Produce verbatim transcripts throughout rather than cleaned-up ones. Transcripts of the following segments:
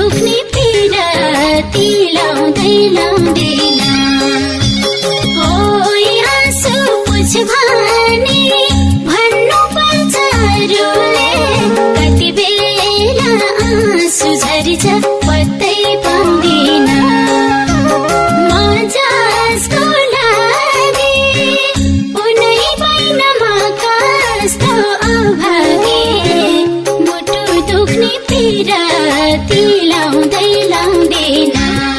दुख्ने पिरती लाउँदै लाउँदैन ओइ आँसु पुछ भने भन्नु पर्छ अरूले कति बेला आँसु झर्छ पत्तै पाउँदिन म जसको लागि उनै बैनमा कस्तो अभागी मुटु दुख्ने पिरती लाउँदै लाउँदैन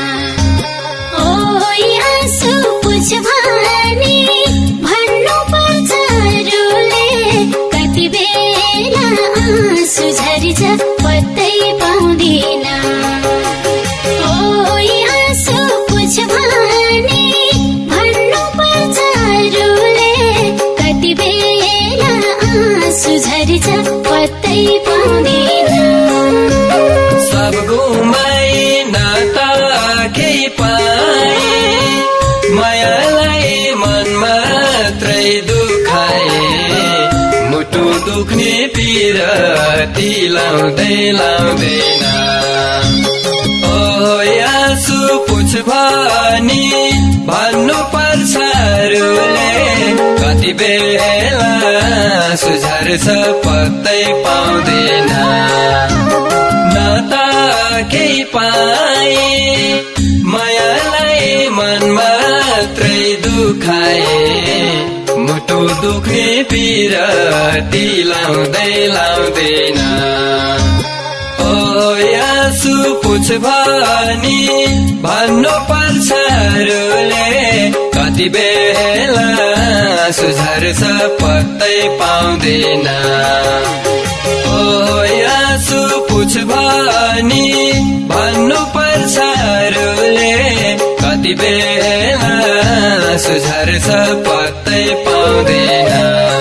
ओइ आँसु पुछ भने भन्नु पर्छ अरूले कति बेला आँसु झर्छ पत्तै पाउँदिन ओइ आँसु पुछ भने भन्नु पर्छ अरूले कति बेला आँसु झर्छ पत्तै पाउँदिन सब गुमाई नाता केही पाए मायालाई मन मात्रै दुखाए मुटु दुख्ने पिरती लाउँदै लाउँदैन ओइ आँसु पुछ भनी भन्नु पर्छ अरूले कति बेला आँसु झर्छ पत्तै पाउँदैन नाता केही पाए मायालाई मन मात्रै दुखाए मुटु दुख्ने पिरती लाउँदै लाउँदैन ओइ आँसु पुछ भनी भन्नु पर्छ अरूले कति बेला आँसु झर्छ पत्तै पाउँदैन ओइ आँसु पुछ भनी भन्नु पर्छ अरूले कति बेला आँसु झर्छ पत्तै पाउँदैन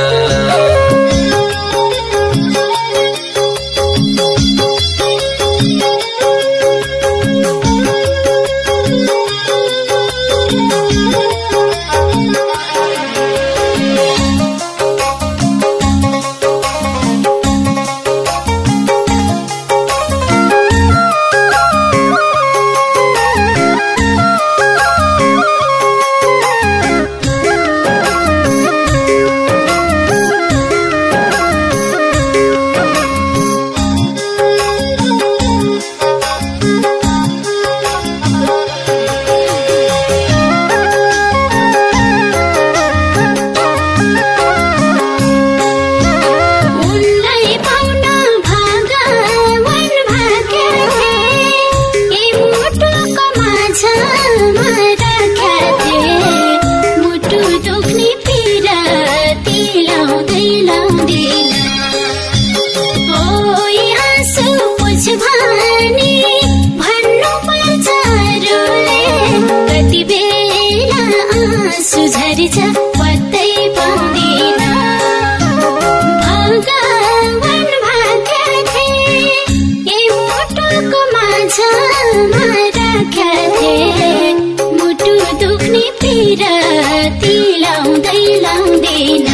पिरती लाउँदै लाउँदैन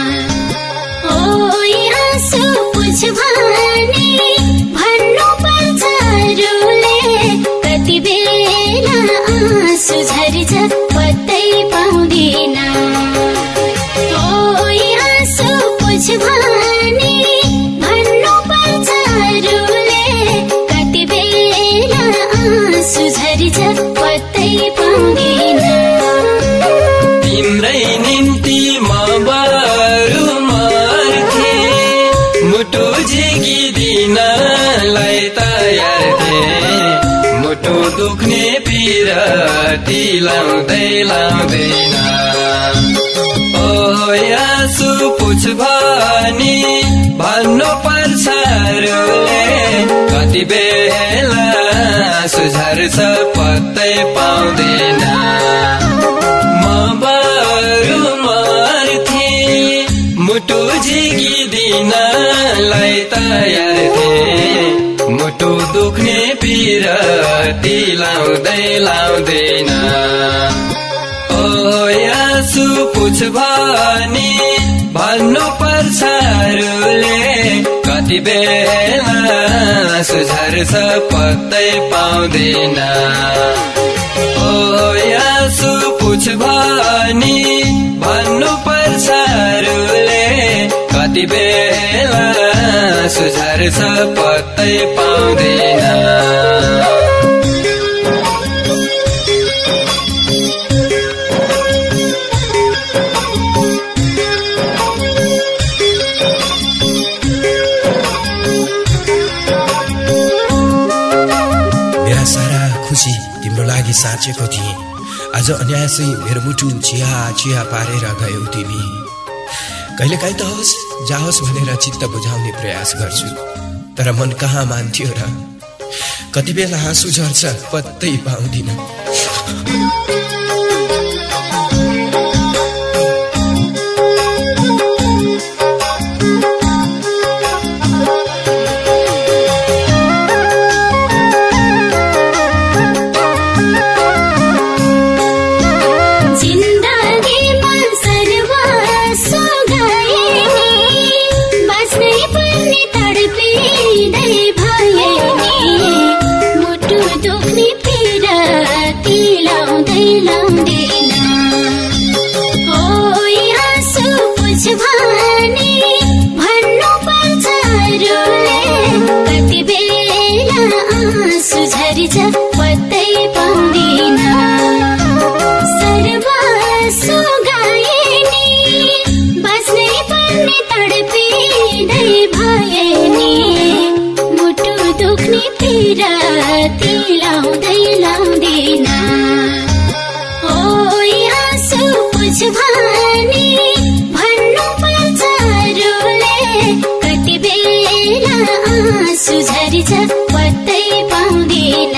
ओइ आँसु पुछ भने भन्नु पर्छ अरूले कति बेला आँसु झर्छ पत्तै पाउँदिन ओइ आँसु पुछ भने भन्नु पर्छ अरूले कति बेला आँसु झर्छ पत्तै पाउँदिन तिम्रै निम्ति म बरु मर्थे मुटु झिकिदिनलाई तयार थिए मुटु दुख्ने पिरती लाउँदै लाउँदैन ओइ आँसु पुछ भनी भन्नु पर्छ अरूले कति बेला आँसु झर्छ पत्तै पाउँदैन मुटु झिकिदिनलाई तयार थिए मुटु दुख्ने पिरती लाउँदै लाउँदैन ओइ आँसु पुछ भनी भन्नु पर्छ अरूले कति बेला सुझर्छ पत्तै पाउँदैन। ओ आँसु पुछ भनी भन्नु पर्छ अरूले, कति बेला सुझर्छ पत्तै पाउँदैन। तिम्रो लागि साँचेको थिए, आज अन्यासै मेरो मुटु चिया चिया पारेर गयौ तिमी। कहिलेकाहीँ त होस् जाओस् भनेर चित्त बुझाउने प्रयास गर्छु, तर मन कहाँ मान्थ्यो र। कति बेला हाँसु झर्छ पत्तै पाउँदिन। पत्तै पाउँदिन। सर्वस्व गाए नि बस्नै पर्ने तडपिँदै भए नि, मुटु दुख्ने पीडा तिलाउँदै लाउँदिन। ओ आँसु पुछ भनी भन्नु पर्छ अरूले, कति बेला आँसु झर्छ पत्तै पाउँदिन।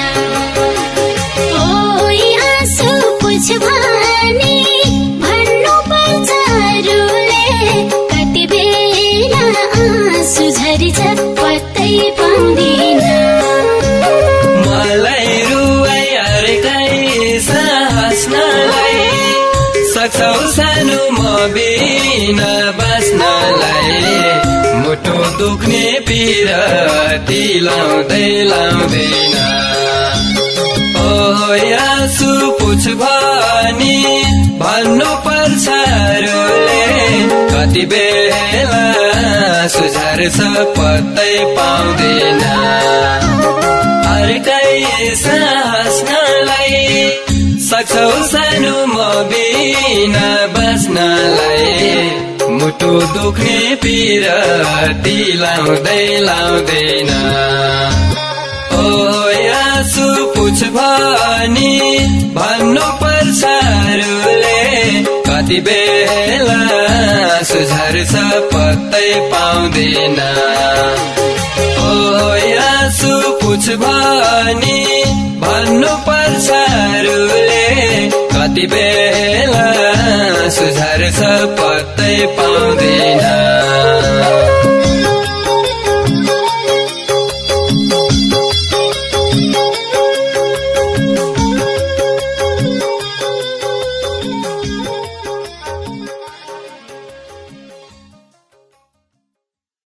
ओ आँसु पुछ भनी भन्नु पर्छ अरूले, कति बेला आँसु झर्छ पत्तै पाउँदिन। मलाई रुवाई अर्कै हाँस्नलाई, सक्छौ सानो म बिना बाँच्नलाई, मुटु दुख्ने पीडा तिलाउँदै लाउँदैन। ओ आँसु पुछ भनी भन्नु पर्छ अरूले, कति बेला सुझर्छ पत्तै पाउँदैन। अर्कै हाँस्नलाई, सक्छौ सानो म बिना बाँच्नलाई, मुटु दुख्ने पीडा तिलाउँदै लाउँदैन। ओ आँसु पुछ भनी भन्नु पर्छ अरूले, कति बेला सुझर्छ पत्तै पाउँदैन। ओ आँसु पुछ भनी भन्नु पर्छ अरूले, कति बेला सुझर्छ पत्तै पाउँदैन।